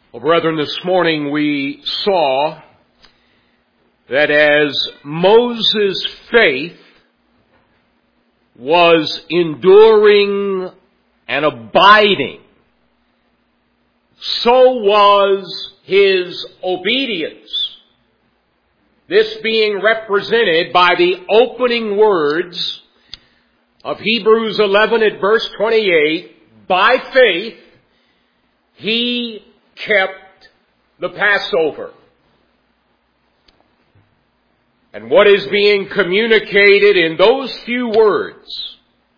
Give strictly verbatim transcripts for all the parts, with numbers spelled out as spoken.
Well, brethren, this morning we saw that as Moses' faith was enduring and abiding, so was his obedience. This being represented by the opening words of Hebrews eleven at verse twenty-eight, by faith he kept the Passover. And what is being communicated in those few words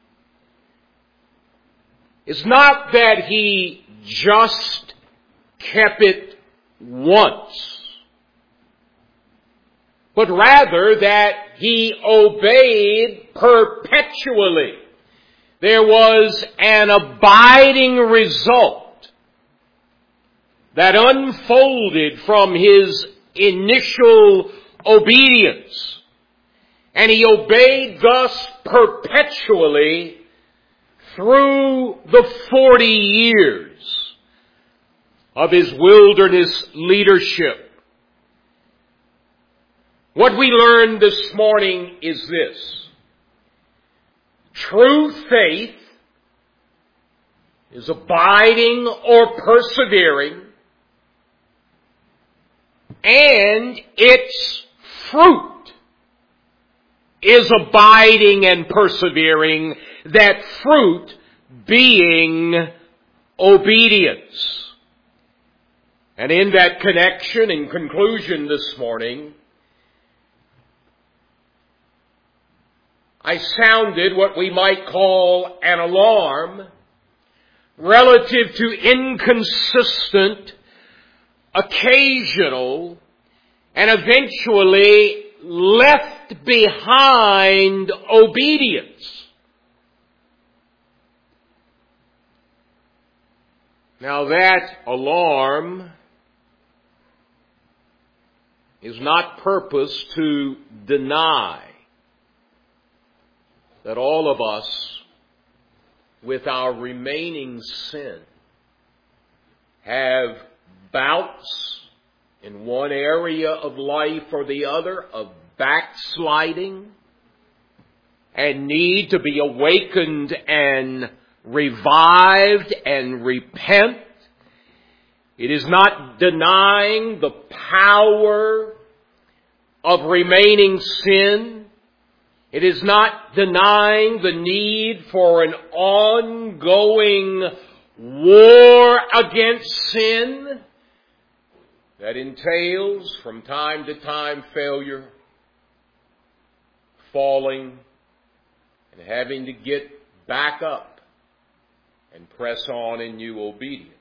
is not that he just kept it once, but rather that he obeyed perpetually. There was an abiding result that unfolded from his initial obedience. And he obeyed thus perpetually through the forty years of his wilderness leadership. What we learned this morning is this: true faith is abiding or persevering, and its fruit is abiding and persevering, that fruit being obedience. And in that connection and conclusion this morning, I sounded what we might call an alarm relative to inconsistent, occasional, and eventually left behind obedience. Now that alarm is not purposed to deny that all of us, with our remaining sin, have bouts in one area of life or the other of backsliding and need to be awakened and revived and repent. It is not denying the power of remaining sin. It is not denying the need for an ongoing war against sin that entails from time to time failure, falling, and having to get back up and press on in new obedience.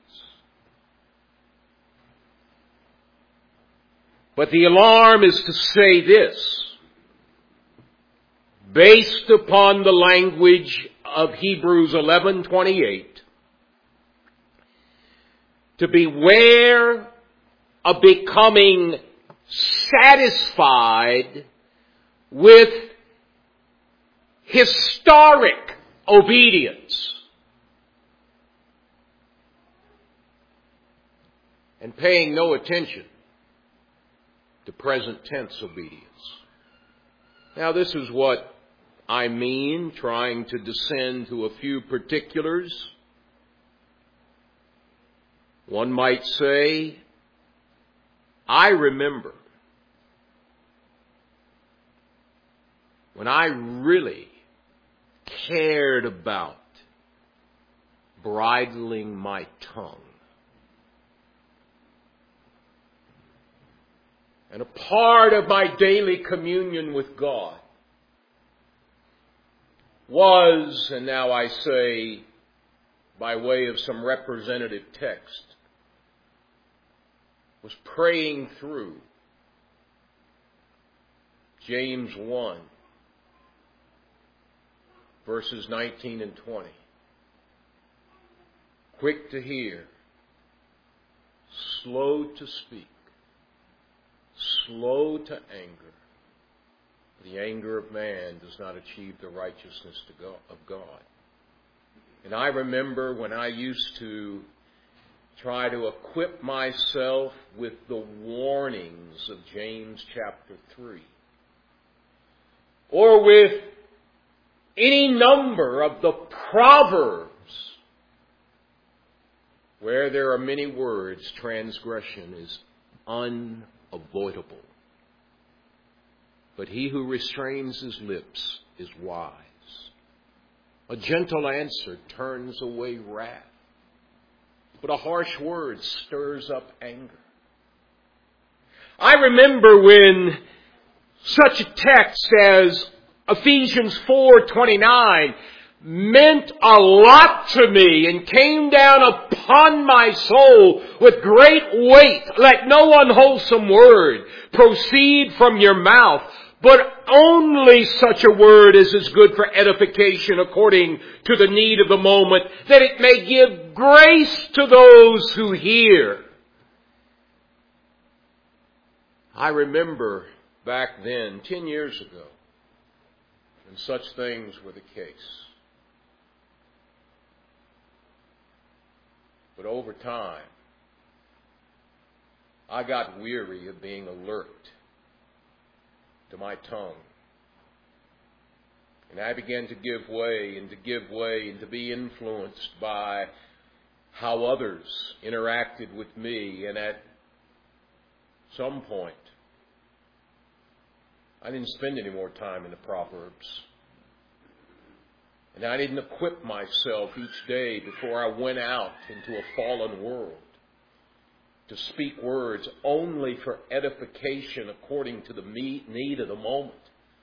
But the alarm is to say this: based upon the language of Hebrews eleven twenty-eight, to beware of becoming satisfied with historic obedience and paying no attention to present tense obedience. Now, this is what I mean, trying to descend to a few particulars. One might say, I remember when I really cared about bridling my tongue. And a part of my daily communion with God was, and now I say by way of some representative text, was praying through James one, verses nineteen and twenty. Quick to hear, slow to speak, slow to anger. The anger of man does not achieve the righteousness of God. And I remember when I used to try to equip myself with the warnings of James chapter three, or with any number of the Proverbs where there are many words, transgression is unavoidable. But he who restrains his lips is wise. A gentle answer turns away wrath, but a harsh word stirs up anger. I remember when such a text as Ephesians four twenty-nine meant a lot to me and came down upon my soul with great weight. Let no unwholesome word proceed from your mouth, but only such a word as is good for edification according to the need of the moment, that it may give grace to those who hear. I remember back then, ten years ago, when such things were the case. But over time, I got weary of being alert to my tongue. And I began to give way and to give way and to be influenced by how others interacted with me. And at some point, I didn't spend any more time in the Proverbs. And I didn't equip myself each day before I went out into a fallen world to speak words only for edification according to the need of the moment.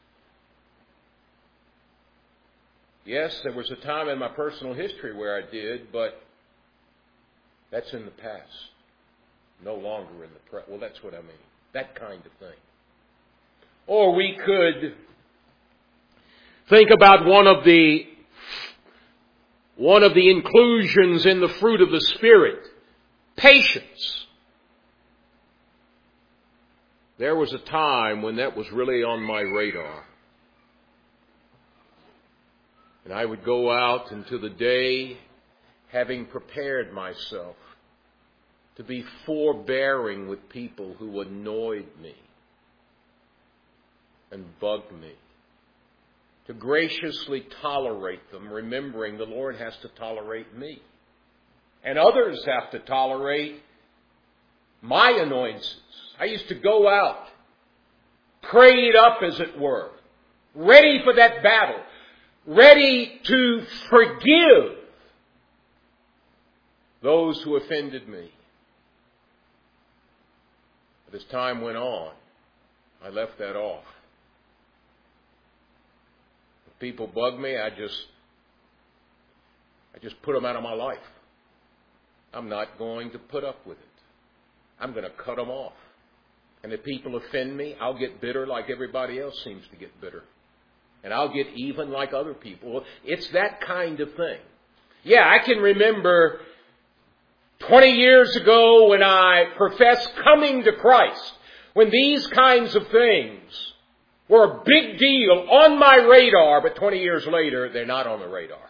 Yes, there was a time in my personal history where I did, but that's in the past. No longer in the present. Well, that's what I mean. That kind of thing. Or we could think about one of the one of the inclusions in the fruit of the Spirit, patience. There was a time when that was really on my radar. And I would go out into the day having prepared myself to be forbearing with people who annoyed me and bugged me, to graciously tolerate them, remembering the Lord has to tolerate me. And others have to tolerate my annoyances. I used to go out, prayed up as it were, ready for that battle, ready to forgive those who offended me. But as time went on, I left that off. If people bug me, I just, I just put them out of my life. I'm not going to put up with it. I'm going to cut them off. And if people offend me, I'll get bitter like everybody else seems to get bitter. And I'll get even like other people. It's that kind of thing. Yeah, I can remember twenty years ago when I professed coming to Christ, when these kinds of things were a big deal on my radar, but twenty years later, they're not on the radar.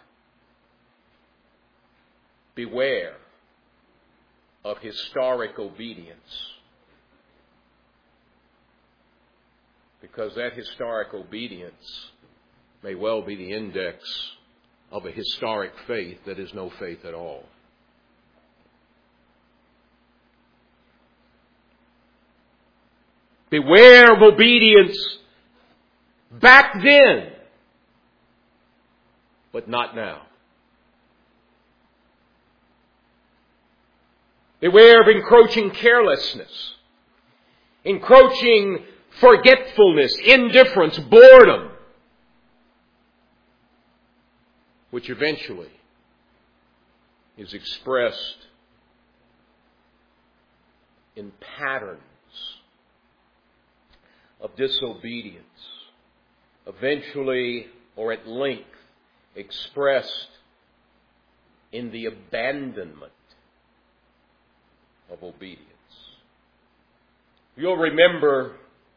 Beware of historic obedience. Because that historic obedience may well be the index of a historic faith that is no faith at all. Beware of obedience back then, but not now. Beware of encroaching carelessness, encroaching forgetfulness, indifference, boredom, which eventually is expressed in patterns of disobedience, eventually or at length expressed in the abandonment of obedience. You'll remember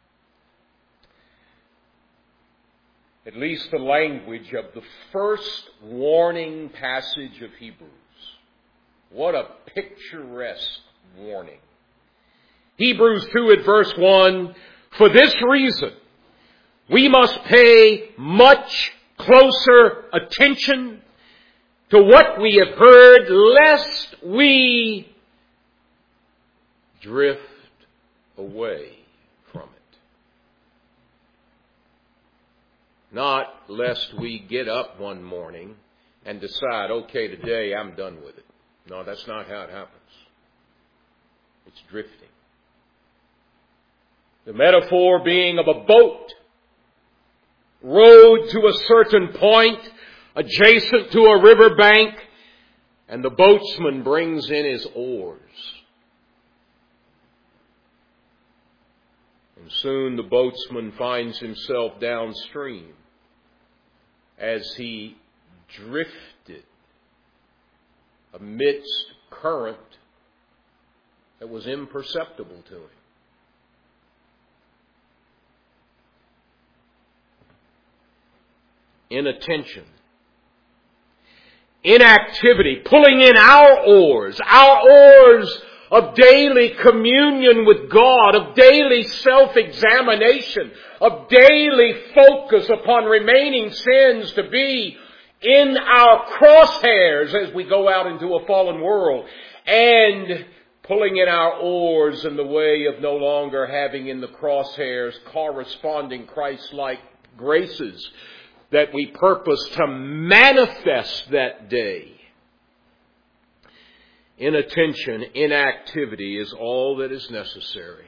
at least the language of the first warning passage of Hebrews. What a picturesque warning. Hebrews two at verse one, for this reason, we must pay much closer attention to what we have heard, lest we drift away from it. Not lest we get up one morning and decide, okay, today I'm done with it. No, that's not how it happens. It's drifting. The metaphor being of a boat rowed to a certain point adjacent to a river bank, and the boatsman brings in his oars. And soon the boatsman finds himself downstream as he drifted amidst current that was imperceptible to him. Inattention, inactivity, pulling in our oars, our oars of daily communion with God, of daily self-examination, of daily focus upon remaining sins to be in our crosshairs as we go out into a fallen world, and pulling in our oars in the way of no longer having in the crosshairs corresponding Christ-like graces that we purpose to manifest that day. Inattention, inactivity is all that is necessary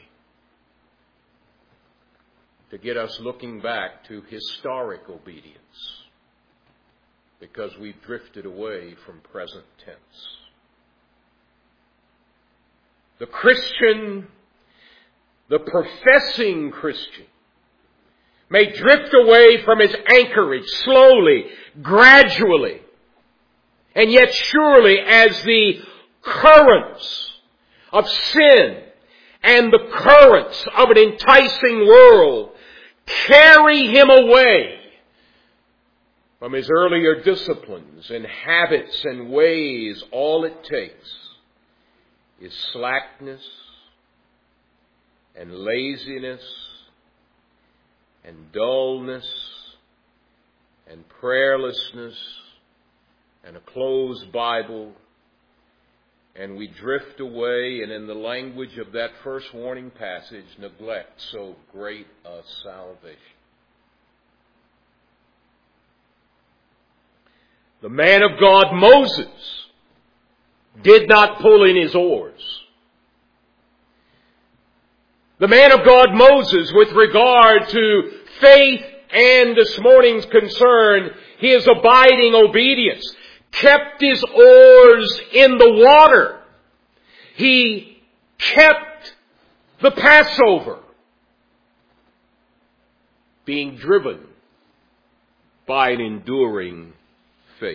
to get us looking back to historic obedience, because we've drifted away from present tense. The Christian, the professing Christian, may drift away from his anchorage slowly, gradually, and yet surely as the currents of sin and the currents of an enticing world carry him away from his earlier disciplines and habits and ways. All it takes is slackness and laziness and dullness and prayerlessness and a closed Bible, and we drift away, and in the language of that first warning passage, neglect so great a salvation. The man of God, Moses, did not pull in his oars. The man of God, Moses, with regard to faith and this morning's concern, his abiding obedience, kept his oars in the water. He kept the Passover, being driven by an enduring faith.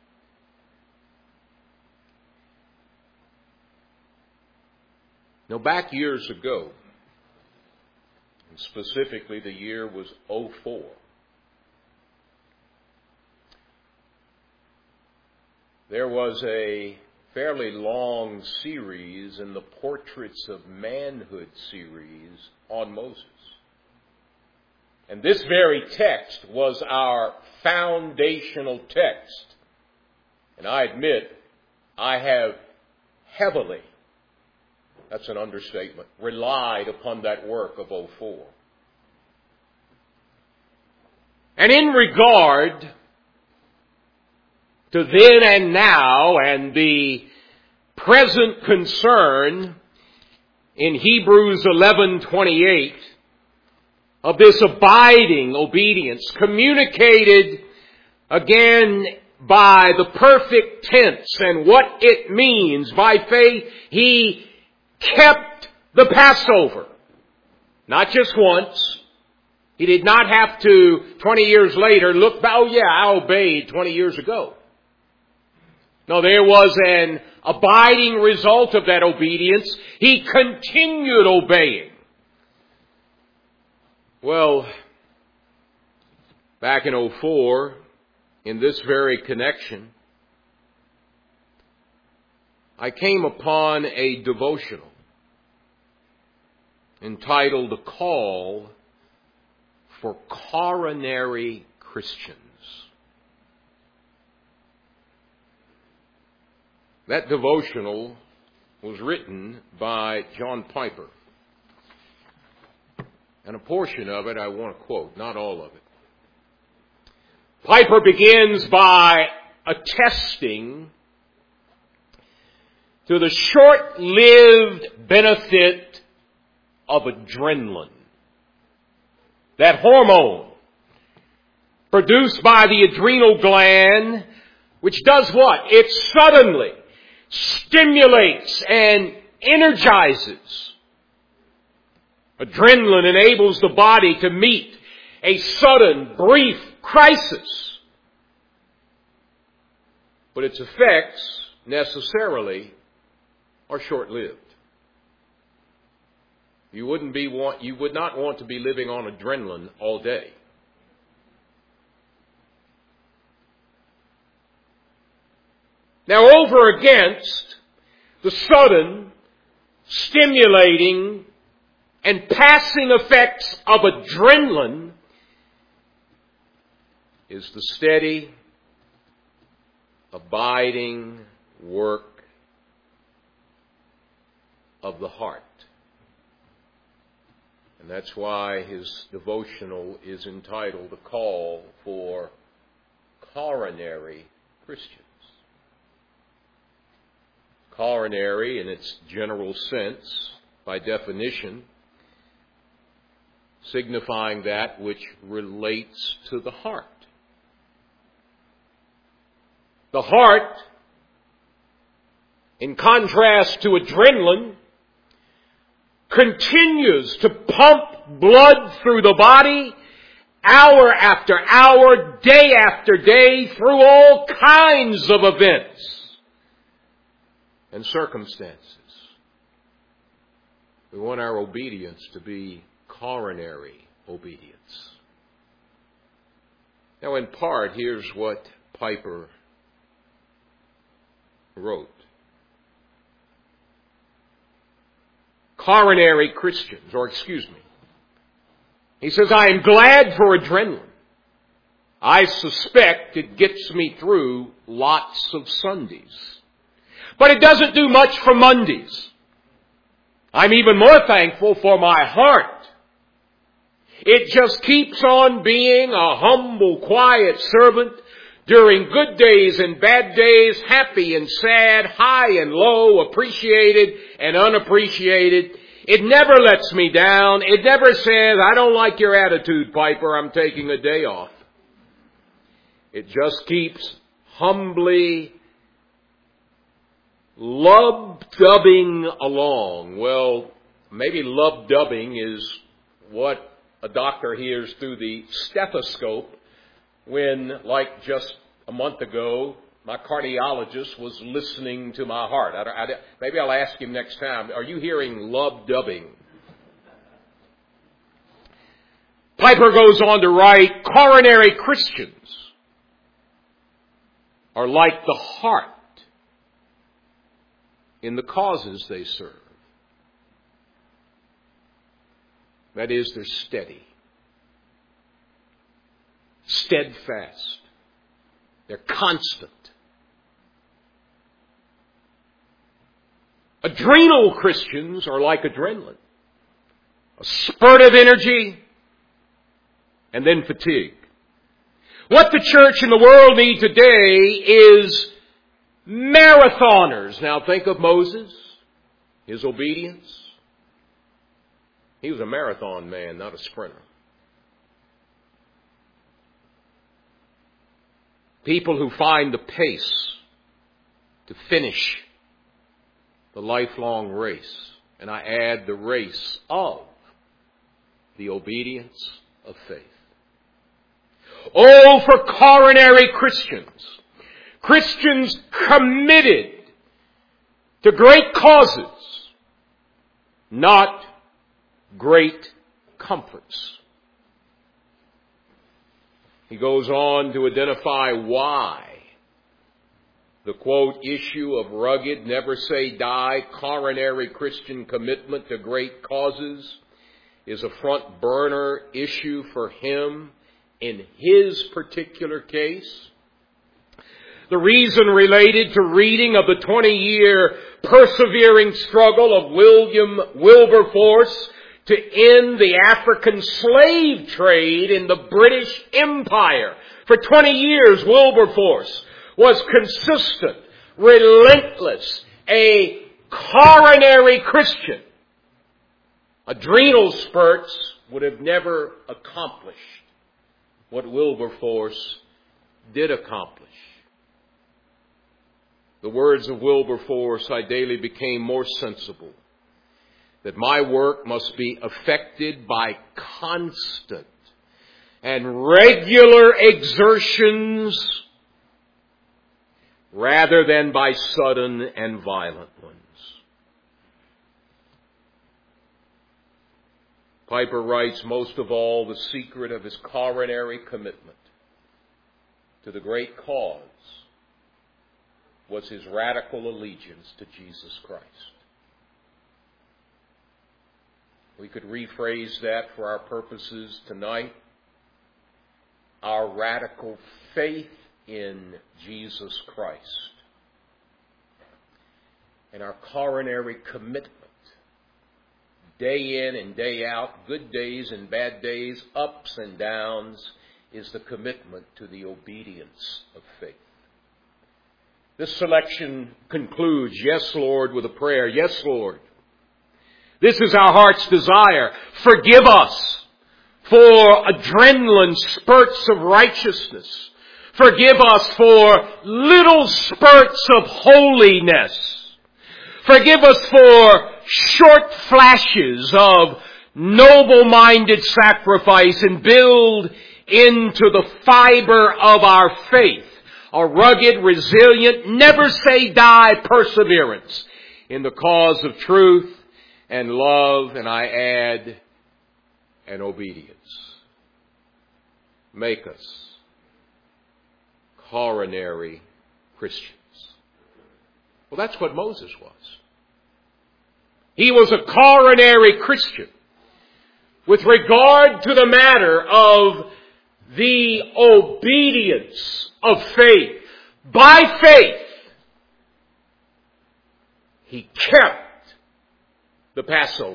Now, back years ago, and specifically the year was oh four, there was a fairly long series in the Portraits of Manhood series on Moses. And this very text was our foundational text. And I admit, I have heavily, that's an understatement, relied upon that work of oh four. And in regard to then and now and the present concern in Hebrews eleven twenty-eight of this abiding obedience, communicated again by the perfect tense and what it means. By faith, he kept the Passover. Not just once. He did not have to, twenty years later, look back, oh yeah, I obeyed twenty years ago. No, there was an abiding result of that obedience. He continued obeying. Well, back in oh four, in this very connection, I came upon a devotional entitled "The Call for Coronary Christians." That devotional was written by John Piper. And a portion of it I want to quote, not all of it. Piper begins by attesting to the short-lived benefit of adrenaline. That hormone produced by the adrenal gland, which does what? It suddenly stimulates and energizes. Adrenaline enables the body to meet a sudden, brief crisis. But its effects necessarily are short-lived. You wouldn't be want, you would not want to be living on adrenaline all day. Now, over against the sudden, stimulating, and passing effects of adrenaline is the steady, abiding work of the heart. And that's why his devotional is entitled "The Call for Coronary Christians." Coronary, in its general sense, by definition, signifying that which relates to the heart. The heart, in contrast to adrenaline, continues to pump blood through the body hour after hour, day after day, through all kinds of events and circumstances. We want our obedience to be coronary obedience. Now, in part, here's what Piper wrote. Coronary Christians, or excuse me. He says, I am glad for adrenaline. I suspect it gets me through lots of Sundays. But it doesn't do much for Mondays. I'm even more thankful for my heart. It just keeps on being a humble, quiet servant during good days and bad days, happy and sad, high and low, appreciated and unappreciated. It never lets me down. It never says, I don't like your attitude, Piper, I'm taking a day off. It just keeps humbly lub-dubbing along. Well, maybe lub-dubbing is what a doctor hears through the stethoscope when, like just a month ago, my cardiologist was listening to my heart. I, I, maybe I'll ask him next time, are you hearing lub-dubbing? Piper goes on to write, coronary Christians are like the heart in the causes they serve. That is, they're steady, steadfast, they're constant. Adrenal Christians are like adrenaline. A spurt of energy and then fatigue. What the church and the world need today is marathoners. Now think of Moses, his obedience. He was a marathon man, not a sprinter. People who find the pace to finish the lifelong race. And I add the race of the obedience of faith. Oh, for coronary Christians. Christians committed to great causes, not great comforts. He goes on to identify why The quote, issue of rugged, never say die, coronary Christian commitment to great causes is a front burner issue for him in his particular case. The reason related to reading of the twenty-year persevering struggle of William Wilberforce to end the African slave trade in the British Empire. For twenty years, Wilberforce was consistent, relentless, a coronary Christian. Adrenal spurts would have never accomplished what Wilberforce did accomplish. The words of Wilberforce, I daily became more sensible that my work must be affected by constant and regular exertions rather than by sudden and violent ones. Piper writes, most of all, the secret of his coronary commitment to the great cause was his radical allegiance to Jesus Christ. We could rephrase that for our purposes tonight. Our radical faith in Jesus Christ and our coronary commitment, day in and day out, good days and bad days, ups and downs, is the commitment to the obedience of faith. This selection concludes, yes, Lord, with a prayer. Yes, Lord. This is our heart's desire. Forgive us for adrenaline spurts of righteousness. Forgive us for little spurts of holiness. Forgive us for short flashes of noble-minded sacrifice, and build into the fiber of our faith a rugged, resilient, never say die perseverance in the cause of truth and love, and I add, and obedience. Make us coronary Christians. Well, that's what Moses was. He was a coronary Christian with regard to the matter of the obedience of faith. By faith, he kept the Passover.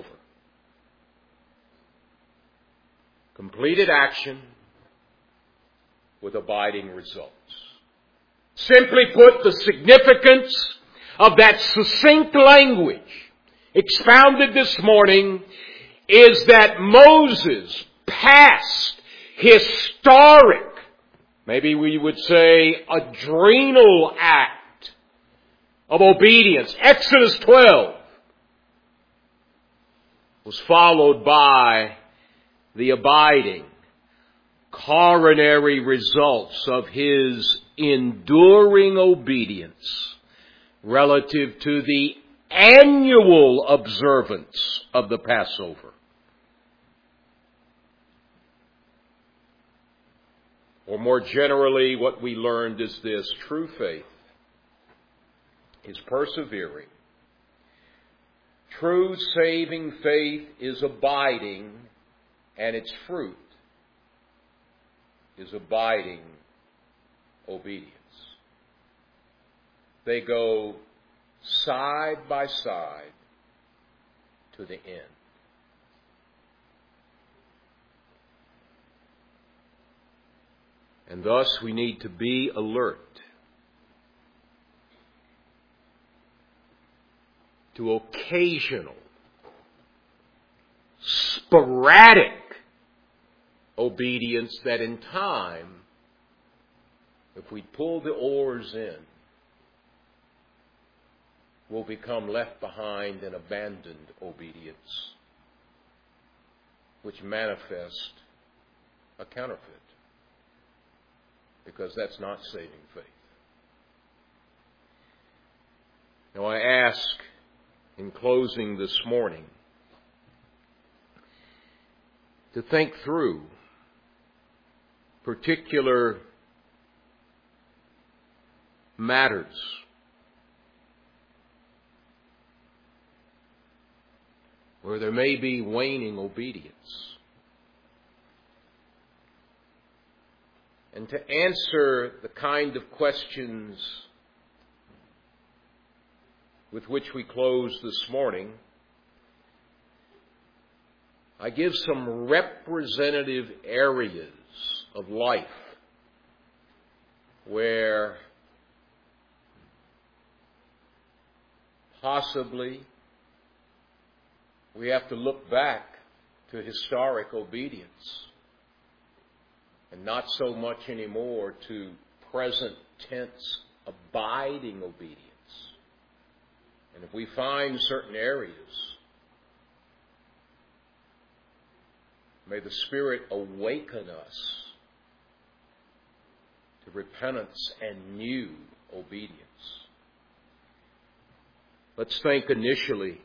Completed action with abiding results. Simply put, the significance of that succinct language expounded this morning is that Moses passed historic, maybe we would say adrenal act of obedience. Exodus twelve was followed by the abiding, coronary results of his enduring obedience relative to the annual observance of the Passover. Or more generally, what we learned is this: true faith is persevering. True saving faith is abiding, and its fruit is abiding obedience. They go side by side to the end. And thus we need to be alert to occasional, sporadic obedience that in time, if we pull the oars in, will become left behind in abandoned obedience, which manifest a counterfeit, because that's not saving faith. Now I ask, in closing this morning, to think through particular matters. Where there may be waning obedience. And to answer the kind of questions with which we close this morning, I give some representative areas of life where possibly we have to look back to historic obedience and not so much anymore to present tense abiding obedience. And if we find certain areas, may the Spirit awaken us to repentance and new obedience. Let's think initially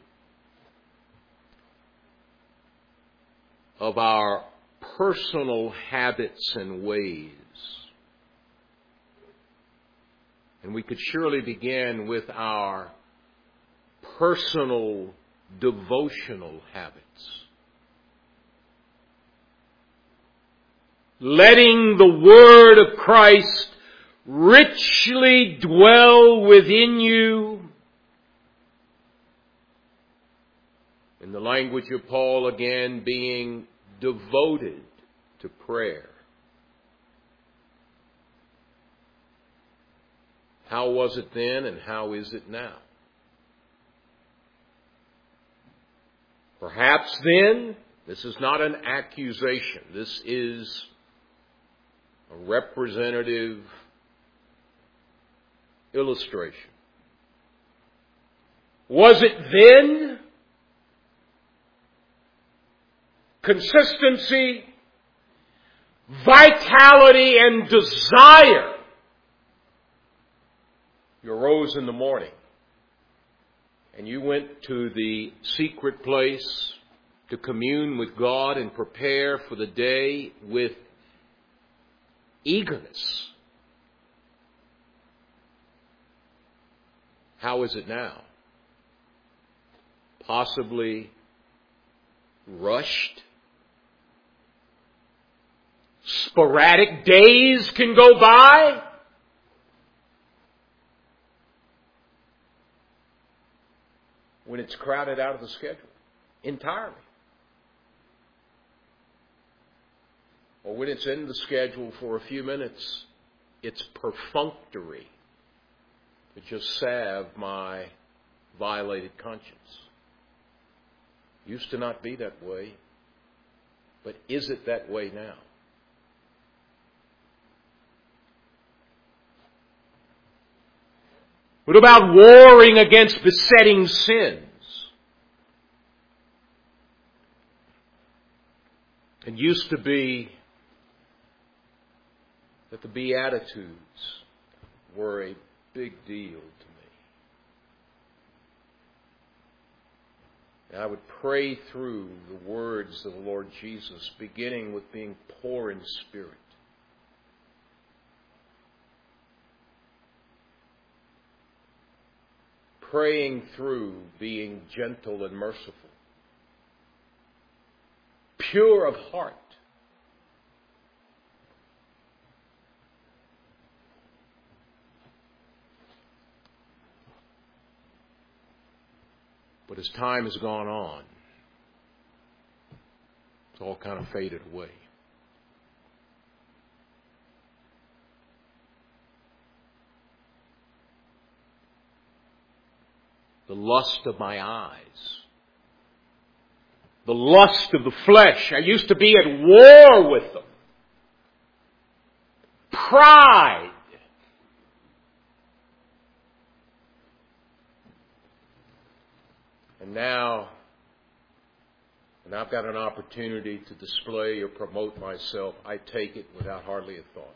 of our personal habits and ways. And we could surely begin with our personal devotional habits. Letting the Word of Christ richly dwell within you. In the language of Paul, again, being devoted to prayer. How was it then and how is it now? Perhaps then, this is not an accusation. This is a representative illustration. Was it then consistency, vitality, and desire? You arose in the morning and you went to the secret place to commune with God and prepare for the day with eagerness. How is it now? Possibly rushed. Sporadic days can go by. When it's crowded out of the schedule entirely. Or when it's in the schedule for a few minutes, it's perfunctory to just salve my violated conscience. Used to not be that way, but is it that way now? What about warring against besetting sins? It used to be that the Beatitudes were a big deal to me. And I would pray through the words of the Lord Jesus, beginning with being poor in spirit. Praying through being gentle and merciful. Pure of heart. But as time has gone on, it's all kind of faded away. The lust of my eyes. The lust of the flesh. I used to be at war with them. Pride. And now, when I've got an opportunity to display or promote myself, I take it without hardly a thought.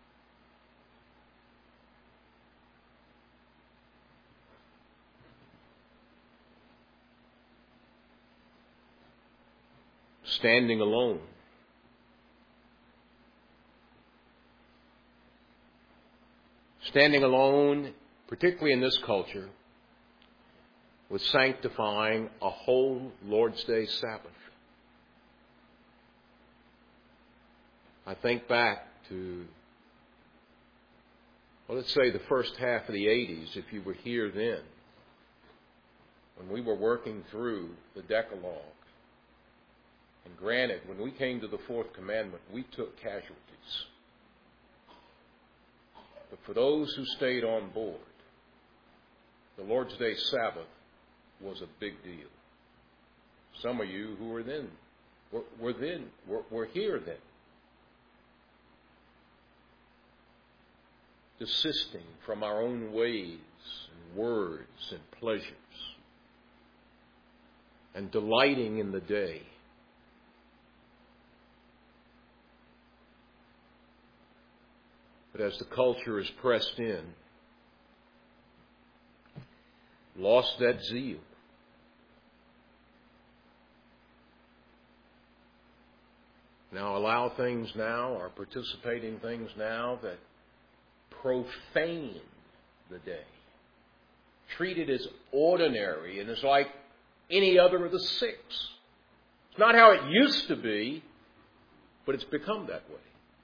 Standing alone. standing alone, particularly in this culture, with sanctifying a whole Lord's Day Sabbath. I think back to, well, let's say the first half of the eighties, if you were here then, when we were working through the Decalogue. And granted, when we came to the fourth commandment, we took casualties. But for those who stayed on board, the Lord's Day Sabbath was a big deal. Some of you who were then, were, were then, were, were here then, desisting from our own ways and words and pleasures, and delighting in the day. But as the culture is pressed in, lost that zeal. Now allow things now, or participate in things now that profane the day. Treat it as ordinary and as like any other of the six. It's not how it used to be, but it's become that way.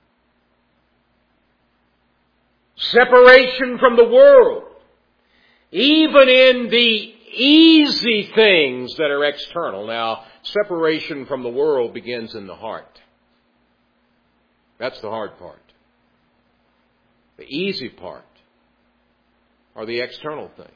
Separation from the world, even in the easy things that are external. Now, separation from the world begins in the heart. That's the hard part. The easy part are the external things.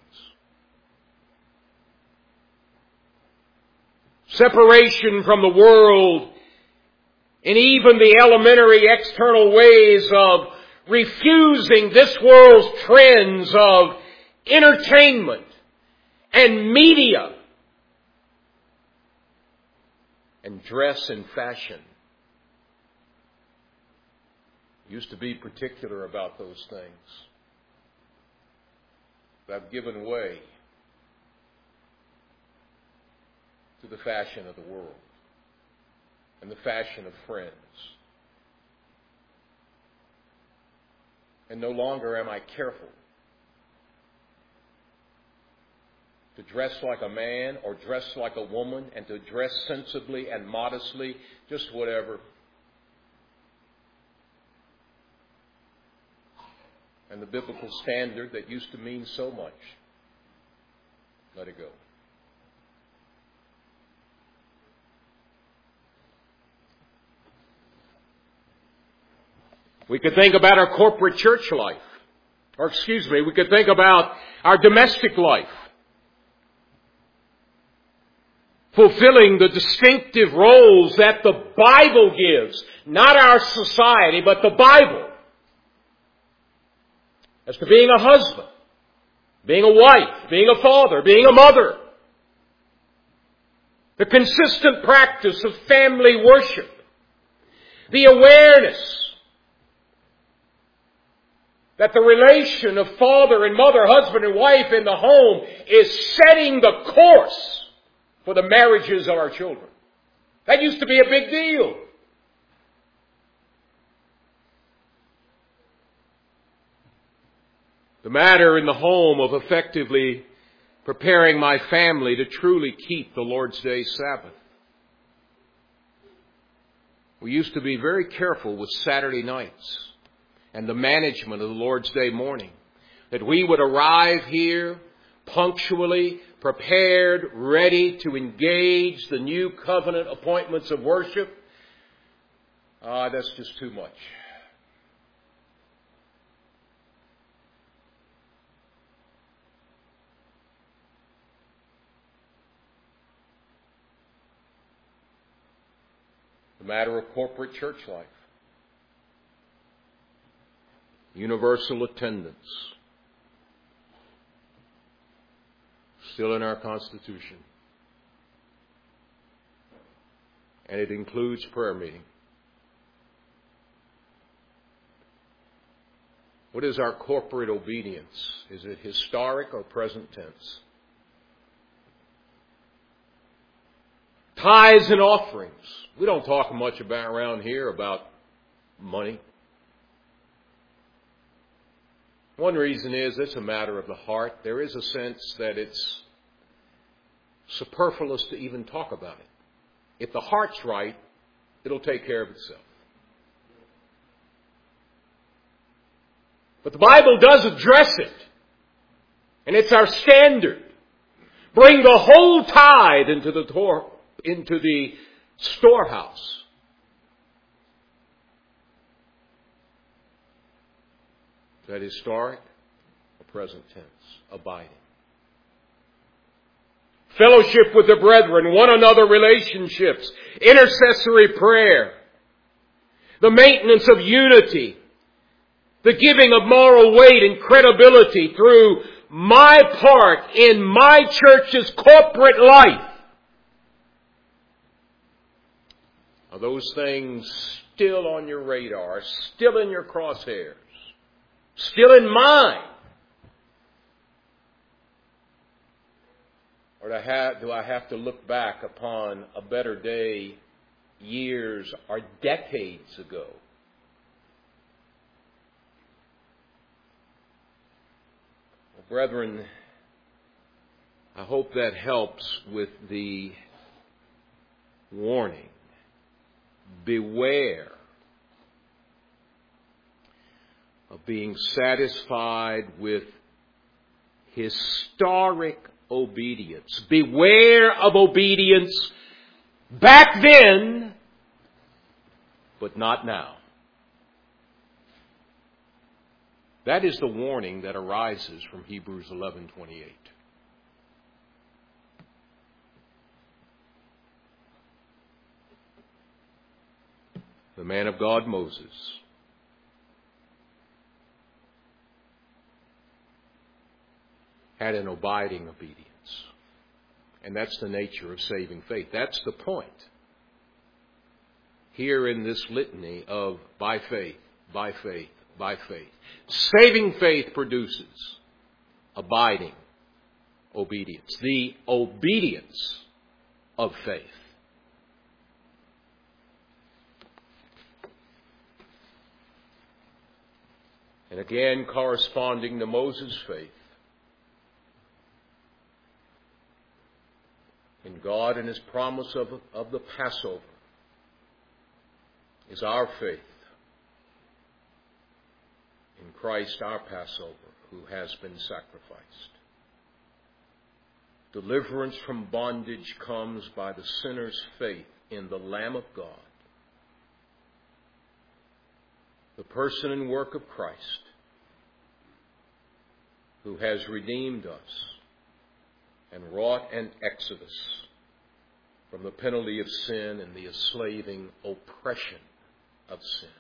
Separation from the world in even the elementary external ways of refusing this world's trends of entertainment and media and dress and fashion. Used to be particular about those things. But I've given way to the fashion of the world and the fashion of friends. And no longer am I careful to dress like a man or dress like a woman and to dress sensibly and modestly, just whatever. And the biblical standard that used to mean so much, let it go. We could think about our corporate church life. Or excuse me, we could think about our domestic life. Fulfilling the distinctive roles that the Bible gives. Not our society, but the Bible. As to being a husband, being a wife, being a father, being a mother. The consistent practice of family worship. The awareness that the relation of father and mother, husband and wife in the home is setting the course for the marriages of our children. That used to be a big deal. The matter in the home of effectively preparing my family to truly keep the Lord's Day Sabbath. We used to be very careful with Saturday nights and the management of the Lord's Day morning. That we would arrive here punctually, prepared, ready to engage the new covenant appointments of worship. Ah, that's just too much. The matter of corporate church life. Universal attendance. Still in our Constitution. And it includes prayer meeting. What is our corporate obedience? Is it historic or present tense? Tithes and offerings. We don't talk much about around here about money. One reason is it's a matter of the heart. There is a sense that it's superfluous to even talk about it. If the heart's right, it'll take care of itself. But the Bible does address it. And it's our standard. Bring the whole tithe into the tor- into the storehouse. Is that historic or present tense? Abiding. Fellowship with the brethren, one another relationships, intercessory prayer, the maintenance of unity, the giving of moral weight and credibility through my part in my church's corporate life. Are those things still on your radar, still in your crosshairs, still in mind? Or do I have, do I have to look back upon a better day years or decades ago? Well, brethren, I hope that helps with the warning. Beware of being satisfied with historic obedience. Beware of obedience back then, but not now. That is the warning that arises from Hebrews eleven twenty-eight. The man of God, Moses, had an abiding obedience. And that's the nature of saving faith. That's the point here in this litany of by faith, by faith, by faith. Saving faith produces abiding obedience. The obedience of faith. And again, corresponding to Moses' faith in God and His promise of, of the Passover is our faith in Christ our Passover, who has been sacrificed. Deliverance from bondage comes by the sinner's faith in the Lamb of God, the person and work of Christ, who has redeemed us and wrought an exodus from the penalty of sin and the enslaving oppression of sin.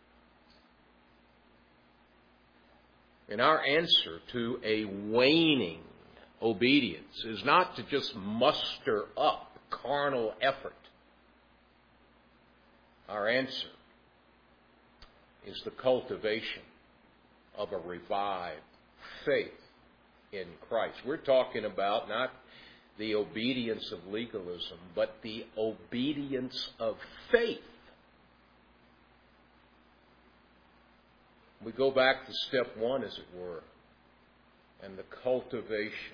And our answer to a waning obedience is not to just muster up carnal effort. Our answer is the cultivation of a revived faith in Christ. We're talking about not the obedience of legalism, but the obedience of faith. We go back to step one, as it were, and the cultivation,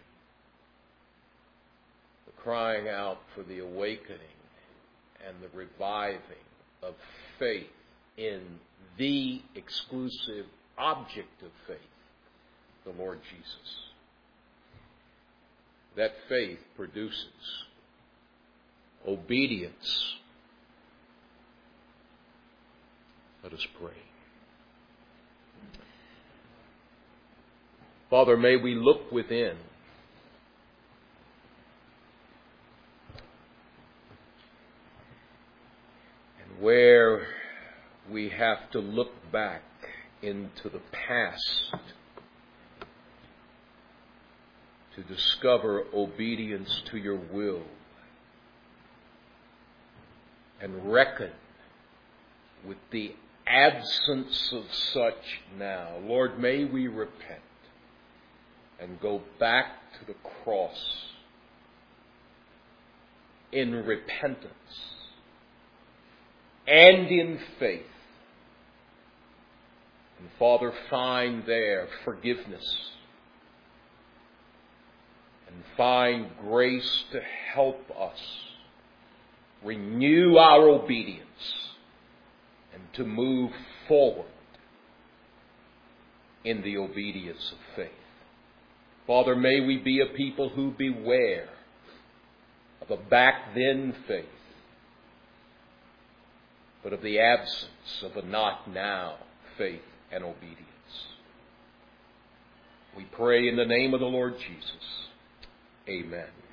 the crying out for the awakening and the reviving of faith in the exclusive object of faith, the Lord Jesus. That faith produces obedience. Let us pray. Father, may we look within and where we have to look back into the past to discover obedience to your will and reckon with the absence of such now. Lord, may we repent and go back to the cross in repentance and in faith, And Father, find there forgiveness. And find grace to help us renew our obedience and to move forward in the obedience of faith. Father, may we be a people who beware of a back then faith, but of the absence of a not now faith and obedience. We pray in the name of the Lord Jesus. Amen.